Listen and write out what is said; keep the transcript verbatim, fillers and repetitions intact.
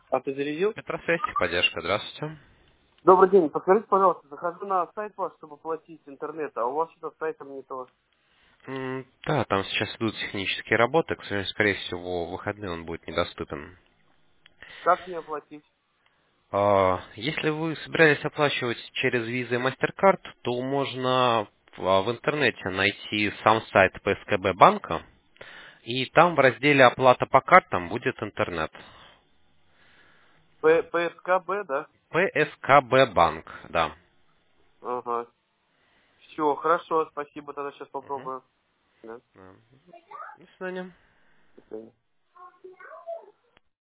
А ты зарядил? Петросвязь, техподдержка, здравствуйте. Добрый день. Подскажите, пожалуйста, захожу на сайт ваш, чтобы платить интернет, а у вас что-то с сайтом не то. М, Да, там сейчас идут технические работы, к сожалению, скорее всего, в выходные он будет недоступен. Как мне оплатить? А, Если вы собирались оплачивать через Visa и MasterCard, то можно а, в интернете найти сам сайт P S K B банка, и там в разделе «Оплата по картам» будет интернет. П- ПСКБ, да? P S K B банк, да. Ага. Все, хорошо, спасибо, тогда сейчас Мгм. попробую. Да, Да. До свидания. до свидания.